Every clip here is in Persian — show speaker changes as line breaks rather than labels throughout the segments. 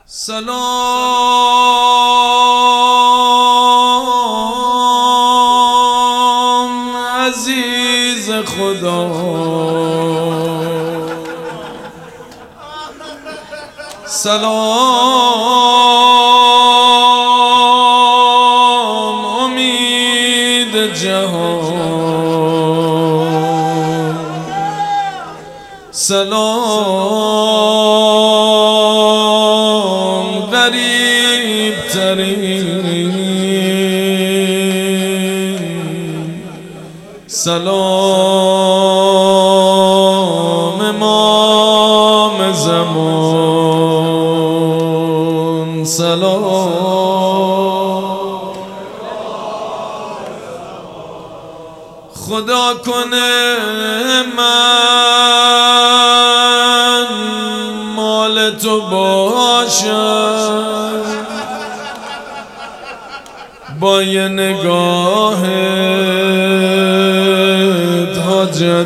سلام عزیز خدا، سلام امید جهان، سلام غریب ترین، سلام امام زمان، سلام خدا کنه من مال تو باشم، با یه نگاهت حاجت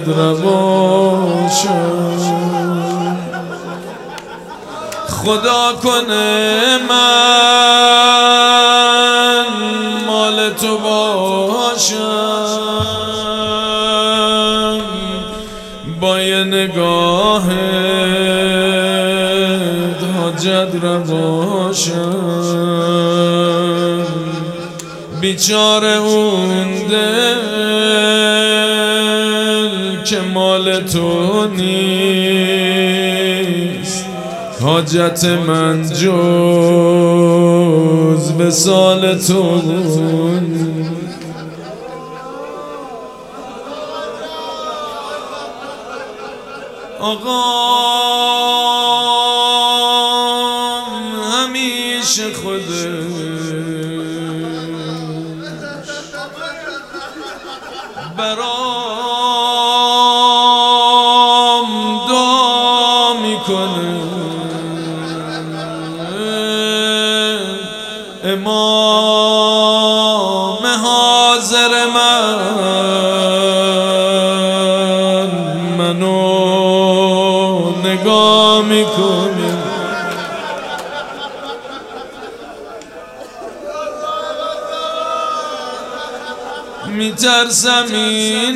رواشم. خدا کنه من مال تو باشم، با یه نگاهت حاجت رواشم. بیچاره اون دل که مال تو نیست، حاجت من جز وصال تو. آقا همیشه خودش برام دعا میکنه، امام حاضر منو نگاه میکنه. میترسم این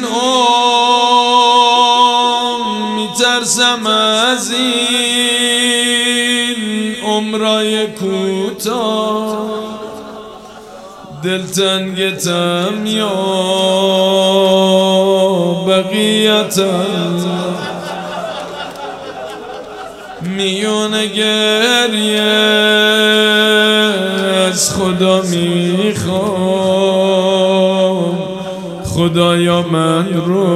میترسم از این عمرای کوتاه، دلتنگتم یا بقیتم، میون گریه از خدا میخوام، خدایا من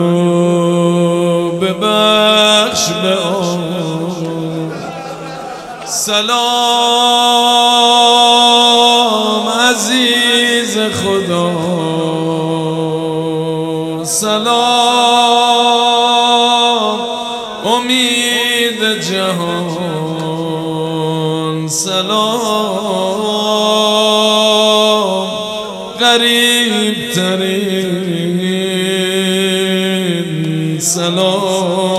رو ببخش به آن. سلام عزیز خدا، سلام امید جهان، سلام غریب ترین، سلام